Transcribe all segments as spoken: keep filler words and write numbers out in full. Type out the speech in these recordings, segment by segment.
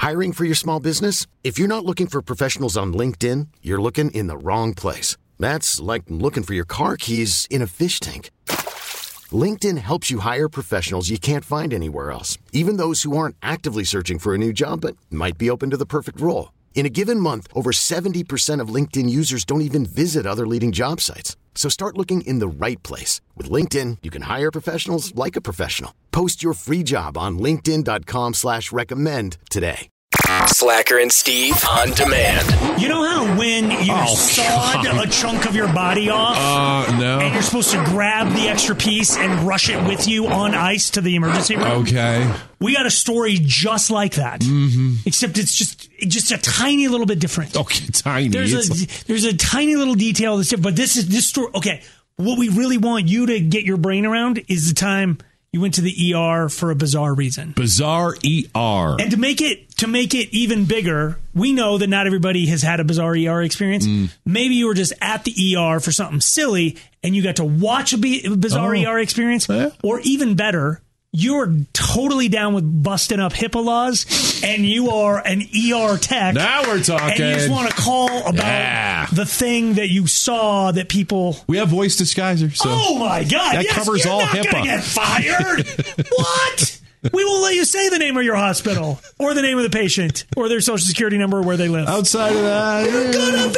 Hiring for your small business? If you're not looking for professionals on LinkedIn, you're looking in the wrong place. That's like looking for your car keys in a fish tank. LinkedIn helps you hire professionals you can't find anywhere else, even those who aren't actively searching for a new job but might be open to the perfect role. In a given month, over seventy percent of LinkedIn users don't even visit other leading job sites. So start looking in the right place. With LinkedIn, you can hire professionals like a professional. Post your free job on linkedin.com slash recommend today. Slacker and Steve on demand. You know how when you oh, sawed God. a chunk of your body off uh, no. and you're supposed to grab the extra piece and rush it with you on ice to the emergency room? Okay. We got a story just like that, mm-hmm. except it's just just a tiny little bit different. Okay, tiny. There's it's a like... there's a tiny little detail that's different, but this is this story. Okay, what we really want you to get your brain around is the time you went to the E R for a bizarre reason. Bizarre E R. And to make it to make it even bigger, we know that not everybody has had a bizarre E R experience. Mm. Maybe you were just at the E R for something silly and you got to watch a bizarre oh. E R experience. Yeah. Or even better, you're totally down with busting up HIPAA laws and you are an E R tech. Now we're talking. And you just want to call about yeah. the thing that you saw that people... We have voice disguiser. So oh my God. That yes, covers you're all not HIPAA. Gonna get fired. What? We won't let you say the name of your hospital or the name of the patient or their social security number or where they live. Outside of that, you're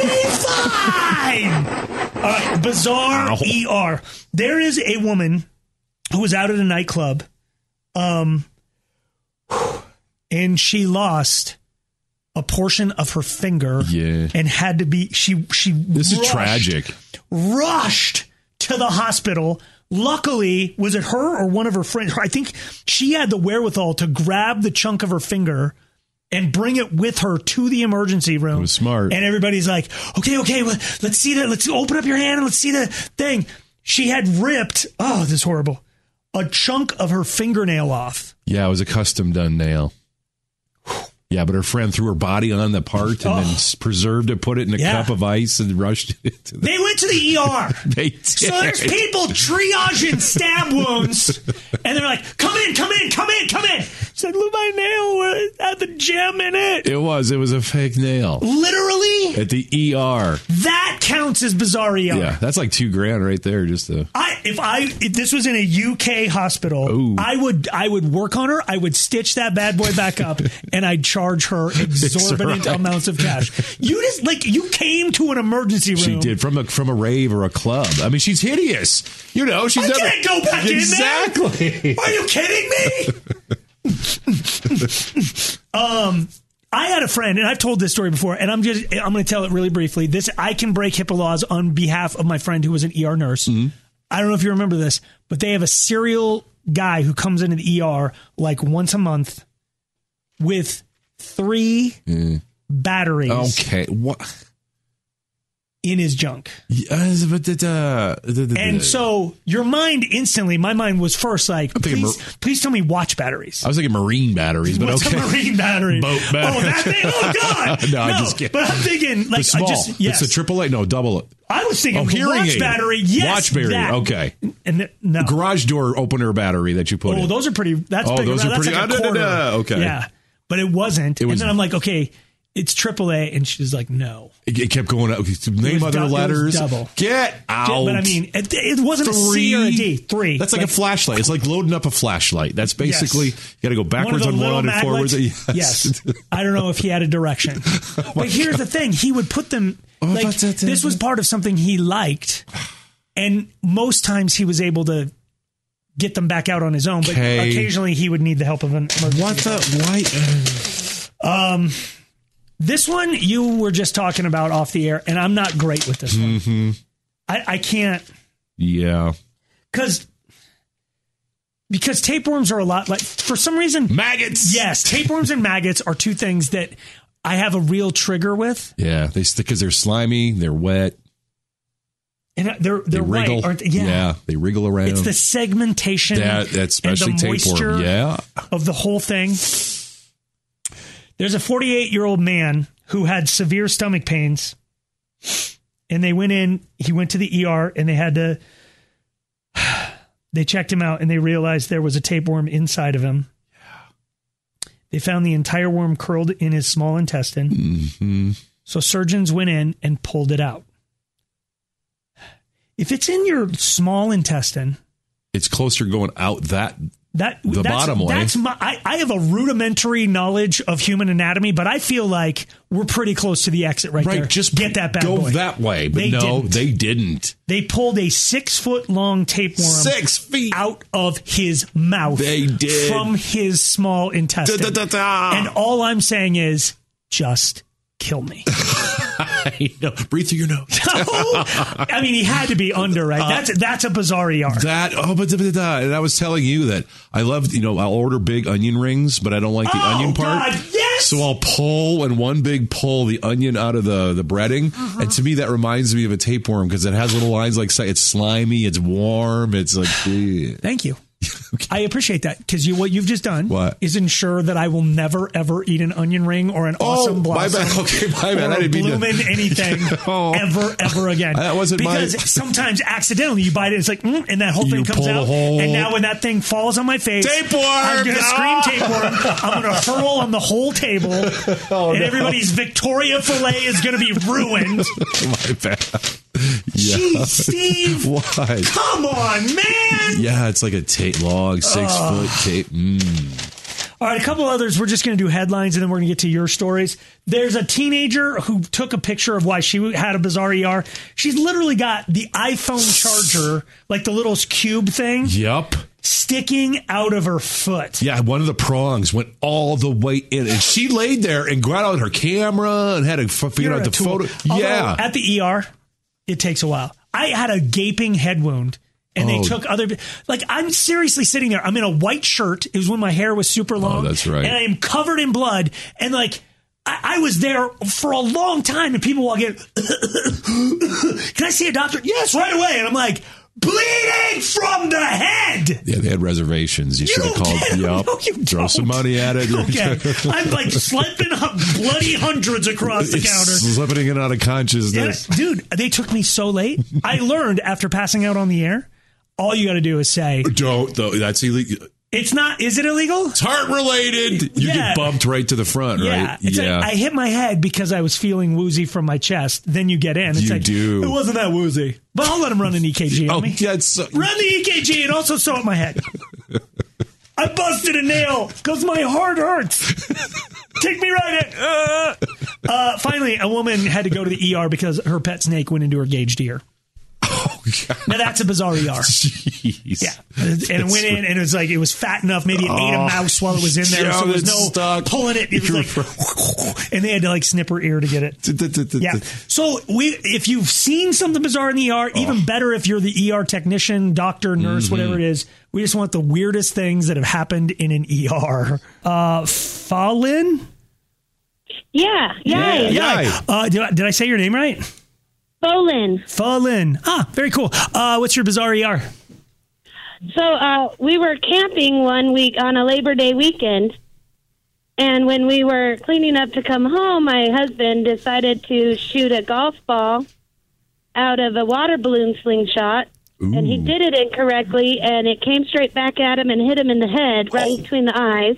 going to be fine. All right, bizarre Ow. E R. There is a woman who was out at a nightclub, um, and she lost a portion of her finger yeah. and had to be, she, she, this rushed, is tragic, rushed to the hospital. Luckily, was it her or one of her friends? I think she had the wherewithal to grab the chunk of her finger and bring it with her to the emergency room. It was smart. And everybody's like, okay, okay, well, let's see that. Let's open up your hand and let's see the thing. She had ripped, oh, this is horrible, a chunk of her fingernail off. Yeah, it was a custom done nail. Yeah, but her friend threw her body on the part and oh. then preserved it, put it in a yeah. cup of ice, and rushed it to the... They went to the E R. They did. So there's people triaging stab wounds, and they're like, come in, come in, come in, come in. She's like, look, my nail had the gem in it. It was. It was a fake nail. Literally? At the E R. That counts as bizarre E R. Yeah, that's like two grand right there. Just to... I, if I if this was in a U K hospital, Ooh. I would I would work on her. I would stitch that bad boy back up, and I'd charge her exorbitant right. amounts of cash. You just like you came to an emergency room. She did from a from a rave or a club. I mean, she's hideous. You know, she's I never can't go back exactly. in there. Are you kidding me? um. I had a friend, and I've told this story before, and I'm just I'm going to tell it really briefly. This I can break HIPAA laws on behalf of my friend who was an E R nurse. Mm-hmm. I don't know if you remember this, but they have a serial guy who comes into the E R like once a month with three mm. batteries. Okay, what? In his junk. Uh, uh, and so your mind instantly, my mind was first like, please, mar- please tell me watch batteries. I was thinking marine batteries, but What's okay. a marine battery? Boat battery. Oh, that thing? Oh, God. no, no, I just can't. But I'm thinking, like, the small. I just, yes. It's a triple A? No, double it. I was thinking oh, hearing watch aid. battery. Yes. Watch battery. That. Okay. And th- no. Garage door opener battery that you put oh, in. Oh, those are pretty, that's oh, big. Those that's are pretty, like a quarter. Uh, okay. Yeah. But it wasn't. It was, and then I'm like, okay, it's triple A. And she's like, no. It, it kept going up. Name other du- letters. Double. Get out. But I mean, it, it wasn't Three. a C or a D. Three. That's like, like a flashlight. It's like loading up a flashlight. That's basically, yes. you got to go backwards one on one and forwards. Yes. yes. I don't know if he had a direction. oh but here's God. the thing. He would put them, oh, like, this was part of something he liked. And most times he was able to get them back out on his own. But okay. occasionally he would need the help of an emergency. What the? Why? Um... This one you were just talking about off the air, and I'm not great with this one. Mm-hmm. I, I can't. Yeah. Because because tapeworms are a lot like, for some reason. Maggots. Yes. Tapeworms and maggots are two things that I have a real trigger with. Yeah. They stick because they're slimy, they're wet. And they're, they're they wriggle. White, aren't they? Yeah. yeah. They wriggle around. It's the segmentation. That, that's especially and the tapeworm. moisture Yeah. of the whole thing. There's a forty-eight-year-old man who had severe stomach pains, and they went in, he went to the E R, and they had to, they checked him out, and they realized there was a tapeworm inside of him. They found the entire worm curled in his small intestine. Mm-hmm. So surgeons went in and pulled it out. If it's in your small intestine, it's closer going out that that the that's, bottom way. That's my, I, I have a rudimentary knowledge of human anatomy, but I feel like we're pretty close to the exit right, right, there. Just get that bad go boy. that way. But they no, didn't. they didn't. They pulled a six foot long tapeworm six feet out of his mouth. They did from his small intestine. Da, da, da, da. And all I'm saying is, just kill me. I know. Breathe through your nose. I mean, he had to be under, right? That's that's a bizarre E R. That oh, but and I was telling you that I love, you know, I'll order big onion rings, but I don't like the oh, onion part. God, yes! So I'll pull in one big pull the onion out of the the breading, uh-huh. and to me that reminds me of a tapeworm because it has little lines like it's slimy, it's warm, it's like. Ugh. Thank you. Okay. I appreciate that because you what you've just done what? is ensure that I will never ever eat an onion ring or an awesome oh, blossom. My bad. Okay, my bad. Or I didn't a mean bloomin' to... anything oh. ever ever again. That wasn't because my... sometimes accidentally you bite it, it's like mm, and that whole you thing comes out, and now when that thing falls on my face, tapeworm! I'm gonna oh! scream tapeworm. I'm gonna hurl on the whole table, oh, and no. everybody's Victoria fillet is gonna be ruined. My bad. Yeah. Jeez, Steve. What? Come on, man. Yeah, it's like a tape, long six uh, foot tape. Mm. All right, a couple others. We're just going to do headlines, and then we're going to get to your stories. There's a teenager who took a picture of why she had a bizarre E R. She's literally got the iPhone charger, like the little cube thing. Yep. Sticking out of her foot. Yeah, one of the prongs went all the way in, and she laid there and got out her camera and had to figure out the tool. photo. Although, yeah, at the E R, it takes a while. I had a gaping head wound. And oh. they took other, like, I'm seriously sitting there. I'm in a white shirt. It was when my hair was super long. Oh, that's right. And I am covered in blood. And, like, I, I was there for a long time. And people walk in, can I see a doctor? Yes, right away. And I'm like, bleeding from the head. Yeah, they had reservations. You, you should have called. Yep. No, you throw don't. some money at it. Okay. I'm like slipping up bloody hundreds across the it's counter. Slipping it out of consciousness. Yeah, dude, they took me so late. I learned after passing out on the air, all you got to do is say, don't, though. That's illegal. It's not, is it illegal? It's heart related. You yeah. get bumped right to the front, yeah. right? It's yeah. Like I hit my head because I was feeling woozy from my chest. Then you get in. It's you like, do. It wasn't that woozy. But I'll let him run an E K G on oh, me. Yeah, it's so- run the E K G and also sew up my head. I busted a nail because my heart hurts. Take me right in. Uh, uh, finally, a woman had to go to the E R because her pet snake went into her gauged ear. Oh, God. Now that's a bizarre E R. Jeez. Yeah, and it went in, and it was like it was fat enough. Maybe it oh, ate a mouse while it was in there, yeah, so there was no stuck. pulling it. It was like, and they had to like snip her ear to get it. Yeah. So we, if you've seen something bizarre in the E R, even oh. better if you're the E R technician, doctor, nurse, mm-hmm. whatever it is. We just want the weirdest things that have happened in an E R. Uh, Fallin? Yeah, yeah, yeah. yeah. Uh, did, I, did I say your name right? Fallin. Fallin. Ah, very cool. Uh, what's your bizarre E R? So uh, we were camping one week on a Labor Day weekend, and when we were cleaning up to come home, my husband decided to shoot a golf ball out of a water balloon slingshot. Ooh. And he did it incorrectly, and it came straight back at him and hit him in the head, right oh. between the eyes.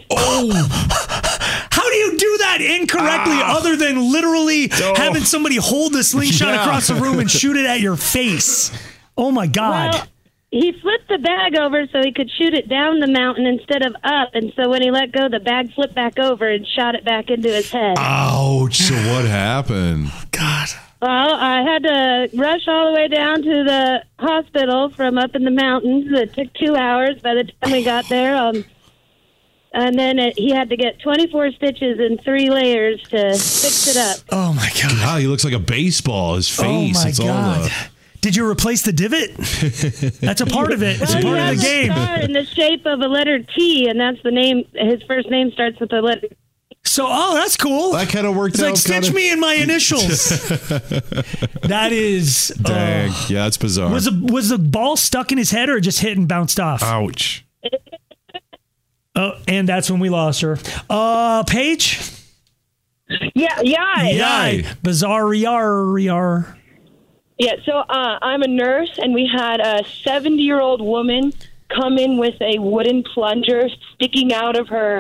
Oh! How do you do that incorrectly ah. other than literally oh. having somebody hold the slingshot yeah. across the room and shoot it at your face? Oh, my God. Well, he flipped the bag over so he could shoot it down the mountain instead of up, and so when he let go, the bag flipped back over and shot it back into his head. Ouch. So what happened? God. Well, I had to rush all the way down to the hospital from up in the mountains. It took two hours by the time we got there. Um, and then it, he had to get twenty-four stitches in three layers to fix it up. Oh, my God. Wow, he looks like a baseball. His face. Oh, my it's God. All the... Did you replace the divot? That's a part of it. It's well, a part of the game. A star in the shape of a letter T, and that's the name. His first name starts with the letter T. So, oh, that's cool. That kind of worked it's out. It's like, stitch kinda... me in my initials. That is... Dang. Uh, yeah, it's bizarre. Was, a, was the ball stuck in his head or just hit and bounced off? Ouch. Oh, and that's when we lost her. Uh, Paige? Yeah, yeah. Yay. Bizarre yar, yar. Yeah, so uh, I'm a nurse, and we had a seventy-year-old woman come in with a wooden plunger sticking out of her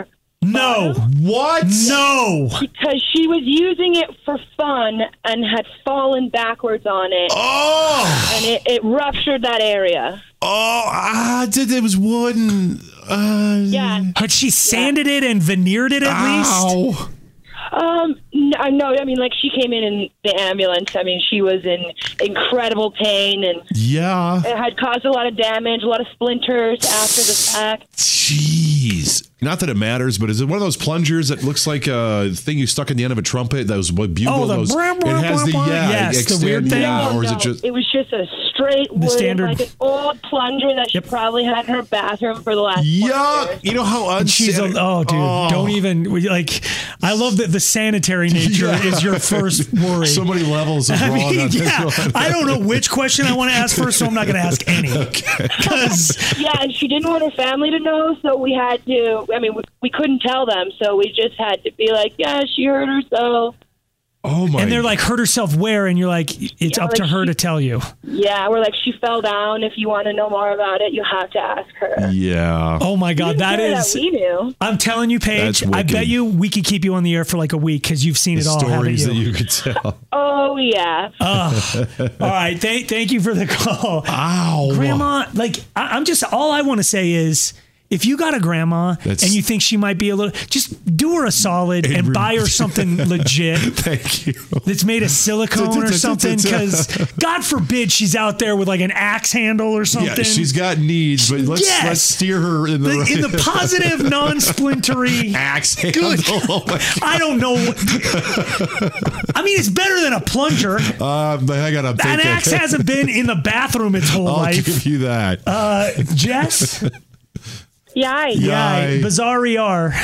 No. What? No. Because she was using it for fun and had fallen backwards on it. Oh. And it, it ruptured that area. Oh, ah, it, it was wooden. Uh, Yeah. But she sanded yeah. it and veneered it at ow. least? Um, no, no, I mean, like, she came in in the ambulance. I mean, she was in incredible pain, and yeah, it had caused a lot of damage, a lot of splinters after the fact. Jeez. Not that it matters, but is it one of those plungers that looks like a thing you stuck in the end of a trumpet? Those bugle. Oh, the those, brr, brr, it has the brr, yeah, yes, extend, the weird thing. Yeah, No, or is no, it just? It was just a straight The wood, standard- like an old plunger that she Yep. probably had in her bathroom for the last. Yuck! You know how And she's a, unsanitary. oh, dude, Oh. don't even we- like. I love that the sanitary nature Yeah. is your first worry. So many levels of I wrong mean, on this yeah, one. I don't know which question I want to ask first, so I'm not going to ask any. Because Yeah, and she didn't want her family to know, so we had to. I mean, we, we couldn't tell them, so we just had to be like, "Yeah, she hurt herself." Oh my! and they're like, hurt herself where? And you're like, it's Yeah, up to like her she- to tell you. Yeah, we're like, she fell down. If you want to know more about it, you have to ask her. Yeah. Oh my God, that Sure is. that we knew. I'm telling you, Paige, That's I wicked. bet you we could keep you on the air for like a week because you've seen The it all, haven't stories you? that you could tell. Oh yeah. All right, thank thank you for the call. Ow. Grandma, like I, I'm just all I want to say is if you got a grandma That's- and you think she might be a little, just do her a solid and, And re- buy her something legit Thank you. that's made of silicone or something. Because God forbid she's out there with like an axe handle or something. Yeah, she's got needs, but let's Yes. let's steer her in the, the, right in the positive, non-splintery. axe Good. handle. Oh my I don't know. I mean, it's better than a plunger. Uh, but I gotta An think axe of- hasn't been in the bathroom its whole I'll life. give you that. Uh, Jess? Yeah. Yeah. Yay. Bizarre E R.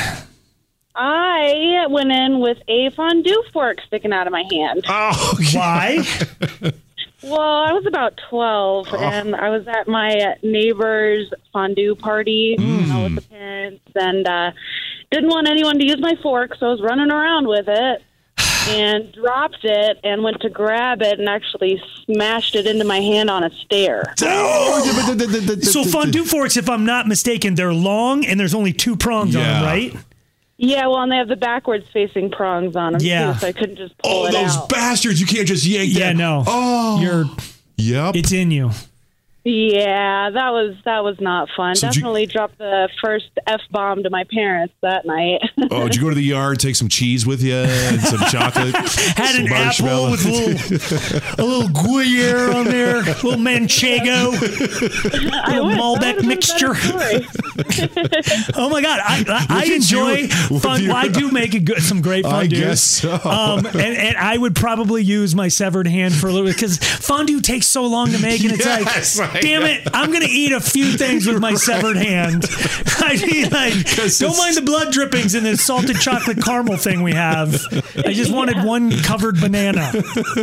I went in with a fondue fork sticking out of my hand. Oh, Why? Well, I was about twelve, Oh. and I was at my neighbor's fondue party you know, with the parents, and uh, didn't want anyone to use my fork, so I was running around with it and dropped it and went to grab it and actually smashed it into my hand on a stair. So fondue forks, if I'm not mistaken, they're long and there's only two prongs on them, Yeah. right? Yeah, well, and they have the backwards facing prongs on them, Yeah. too, so I couldn't just pull Oh, it those out. bastards! You can't just yank Yeah, that. no. Oh, You're. yep. It's in you. Yeah, that was that was not fun. So did you- Definitely dropped the first F bomb to my parents that night. Oh, did you go to the yard, take some cheese with you and some chocolate? Had some an apple marshmallow? with a little, a little Gruyere on there, a little Manchego, a little Malbec mixture. Oh my God, I I, I Look at enjoy you with fun. your- I do make a good, some great I fondue. guess so. Um, and, and I would probably use my severed hand for a little bit because fondue takes so long to make, and it's Yes, like, I damn know. it, I'm gonna eat a few things with my severed hand. I mean, like, 'Cause don't it's- mind the blood drippings in this salted chocolate caramel thing we have. I just wanted one covered banana.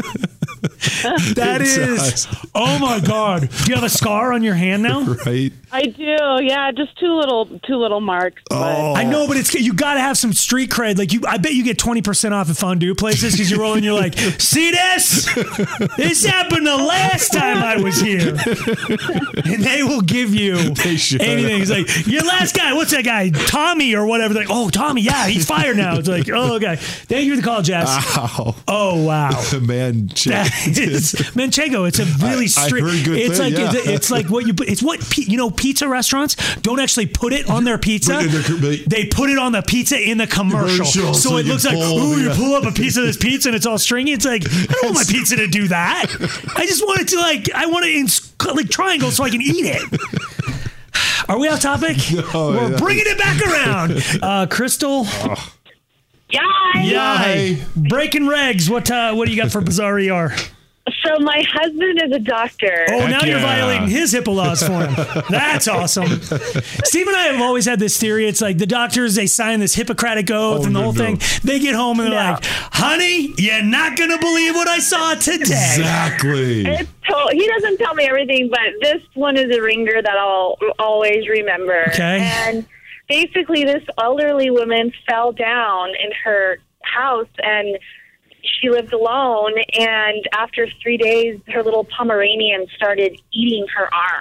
That It is, does. oh my God. Do you have a scar on your hand now? Right? I do, yeah, just two little two little marks. But Oh. I know, but it's you got to have some street cred. Like you, I bet you get twenty percent off at fondue places because you roll and you're like, see this? This happened the last time I was here, and they will give you They should. anything. It's like your last guy. What's that guy? Tommy or whatever. They're like, oh, Tommy, yeah, he's fired now. It's like, oh, okay. Thank you for the call, Jess. Ow. Oh wow. Man, That is Manchego. It's a really I straight. heard good It's thing, like yeah. it's, it's like what you put. It's what pe- you know. Pizza restaurants don't actually put it on their pizza. But in their- but- they put it on the pizza in the commercial, Commercial, so, so it you looks like pull, ooh, you yeah. pull up a piece of this pizza and it's all stringy. It's like I don't want my pizza to do that. I just want it to like I want it in s- like triangles so I can eat it. Are we off topic? No, We're yeah. bringing it back around. Uh, Crystal. Yeah. Yeah. Breaking regs. What uh, what do you got for bizarre E R? So my husband is a doctor. Oh, Heck now you're yeah. violating his HIPAA laws for him. That's awesome. Steve and I have always had this theory. It's like the doctors, they sign this Hippocratic oath Oh, and the no, whole no. thing. They get home and they're No. like, honey, you're not going to believe what I saw today. Exactly. It's to- he doesn't tell me everything, but this one is a ringer that I'll always remember. Okay. And basically, this elderly woman fell down in her house and she lived alone, and after three days, her little Pomeranian started eating her arm.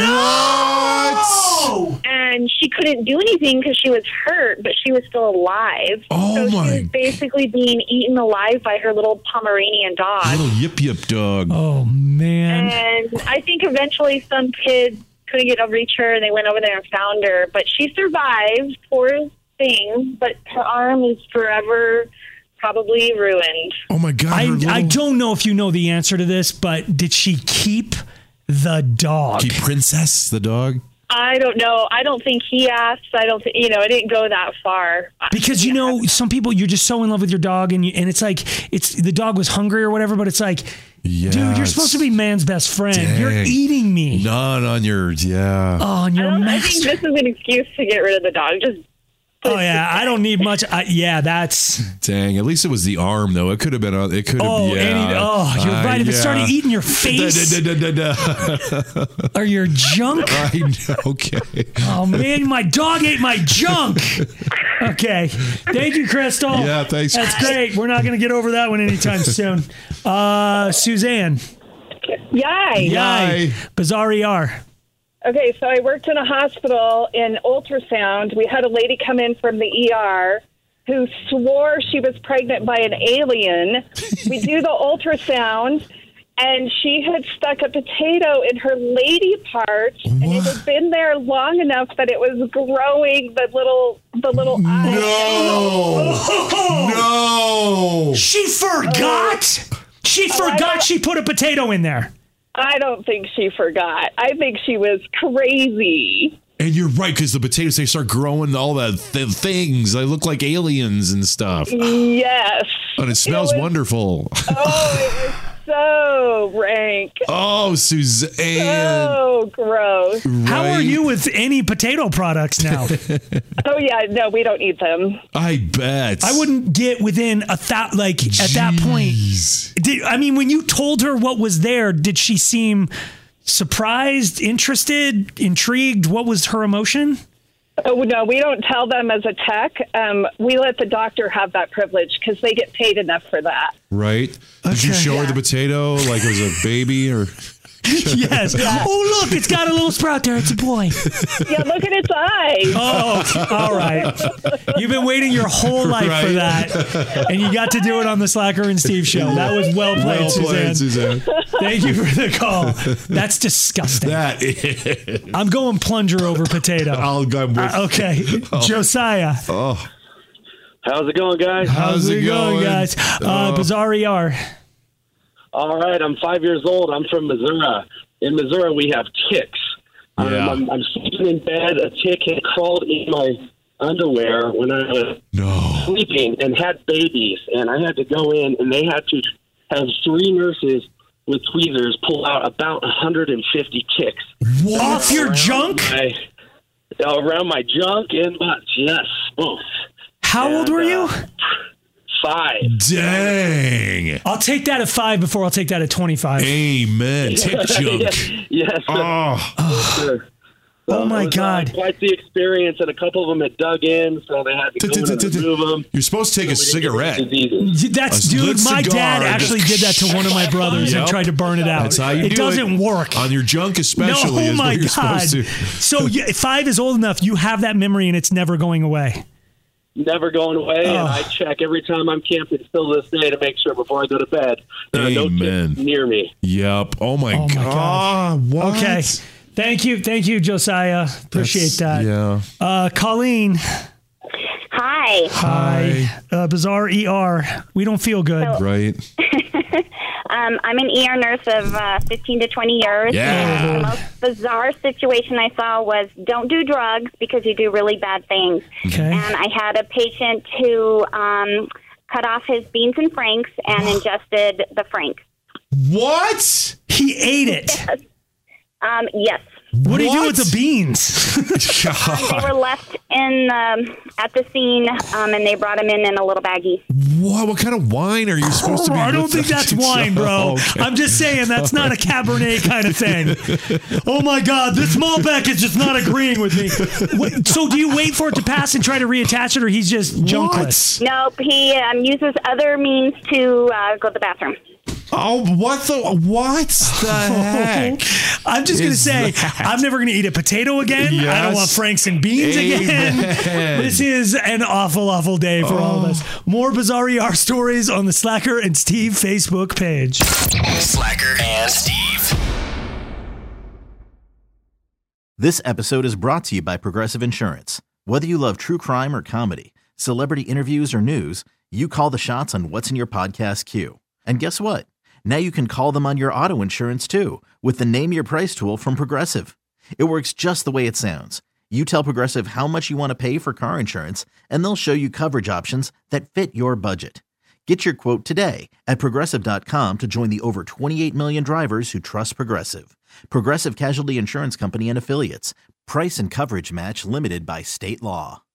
No! And she couldn't do anything because she was hurt, but she was still alive. Oh, so my. she was basically being eaten alive by her little Pomeranian dog. Little yip yip dog. Oh, man. And I think eventually some kids couldn't get over reach her, and they went over there and found her. But she survived, poor thing, but her arm is forever probably ruined. Oh, my God. I, little... I don't know if you know the answer to this, but did she keep the dog? Keep Princess, the dog? I don't know. I don't think he asked. I don't think, you know, it didn't go that far. Because, you know, some people, you're just so in love with your dog, and you, and it's like, it's the dog was hungry or whatever, but it's like, yeah, dude, you're supposed to be man's best friend. Dang. You're eating me. Not on your, yeah. Oh, on your I, don't, I master. think this is an excuse to get rid of the dog. Just Oh, yeah. I don't need much. I, yeah, that's. Dang. At least it was the arm, though. It could have been, on, it could have, Oh, yeah. any, oh, you're Uh, right. If it yeah. started eating your face Da, da, da, da, da. or your junk. I know. Okay. Oh, man, my dog ate my junk. Okay. Thank you, Crystal. Yeah, thanks. That's great. We're not going to get over that one anytime soon. Uh, Suzanne. Yay. Yay. Bizarre E R. Okay, so I worked in a hospital in ultrasound. We had a lady come in from the E R who swore she was pregnant by an alien. We do the ultrasound, and she had stuck a potato in her lady part, and it had been there long enough that it was growing the little the little eye. No. No. She forgot. She forgot she put a potato in there. I don't think she forgot. I think she was crazy. And you're right, because the potatoes, they start growing all the th- things. They look like aliens and stuff. Yes. And it smells It was- wonderful. Oh, it was so rank. Oh, Suzanne. So gross. How are Right. you with any potato products now? Oh, yeah. No, we don't eat them. I bet. I wouldn't get within a thought. Like at that point, Jeez. did, I mean, when you told her what was there, did she seem surprised, interested, intrigued? What was her emotion? Oh, no, we don't tell them as a tech. Um, we let the doctor have that privilege because they get paid enough for that. Right? Did you Okay. show her the potato like it was a baby or? Yes. Oh, look, it's got a little sprout there. It's a boy. Yeah, look at its eyes. Oh, all right. You've been waiting your whole life for Right. that, and you got to do it on the Slacker and Steve show. That was well played, Well Suzanne. played, Suzanne. Thank you for the call. That's disgusting. That is. I'm going plunger over potato. I'll go with Uh, okay, Josiah. Oh, How's it going, guys? How's it going, guys? Uh, Oh. Bizarre E R. All right, I'm five years old. I'm from Missouri. In Missouri, we have ticks. Um, Yeah. I'm, I'm sleeping in bed. A tick had crawled in my underwear when I was no. sleeping and had babies. And I had to go in, and they had to have three nurses with tweezers pull out about one hundred fifty ticks. Off your Around junk? My, around my junk and butts, yes, both. How old And, were you? uh, Five. Dang. I'll take that at five before I'll take that at twenty-five. Amen. Tick junk. yes, yes. Oh. Sure. Oh, my it was, God. Uh, quite the experience, and a couple of them had dug in, so they had to go in and remove them. You're supposed to take a cigarette. That's A dude. lit My cigar, dad actually just- did that to one of my brothers and Yep. tried to burn it out. That's how you it do doesn't it. work. On your junk especially No, is my what you're God. supposed to. So you, five is old enough. You have that memory and it's never going away. Never going away, Oh. and I check every time I'm camping still to this day to make sure before I go to bed there are no Amen. ticks near me. Yep. Oh my, Oh, my God. God. What? Okay. Thank you. Thank you, Josiah. Appreciate That's- that. Yeah. Uh, Colleen. Hi. Hi. Uh, Bizarre E R. We don't feel good. Right. Um, I'm an E R nurse of uh, fifteen to twenty years. Yeah. The most bizarre situation I saw was don't do drugs because you do really bad things. Okay. And I had a patient who um, cut off his beans and franks and ingested the frank. What? He ate it. Um, yes. What do you do with the beans? um, they were left in um, at the scene, um, and they brought them in in a little baggie. What? What kind of wine are you supposed oh, to be? I don't think that's wine, bro. Oh, okay. I'm just saying that's not a Cabernet kind of thing. Oh my God, this Malbec is just not agreeing with me. Wait, so do you wait for it to pass and try to reattach it, or he's just junkless? Nope, he um, uses other means to uh, go to the bathroom. Oh, what the what the heck? I'm just going to say, that? I'm never going to eat a potato again. Yes. I don't want Franks and beans Amen. Again. This is an awful, awful day for oh. all of us. More Bizarre E R stories on the Slacker and Steve Facebook page. Slacker and Steve. This episode is brought to you by Progressive Insurance. Whether you love true crime or comedy, celebrity interviews or news, you call the shots on what's in your podcast queue. And guess what? Now you can call them on your auto insurance too with the Name Your Price tool from Progressive. It works just the way it sounds. You tell Progressive how much you want to pay for car insurance, and they'll show you coverage options that fit your budget. Get your quote today at Progressive dot com to join the over twenty-eight million drivers who trust Progressive. Progressive Casualty Insurance Company and Affiliates. Price and coverage match limited by state law.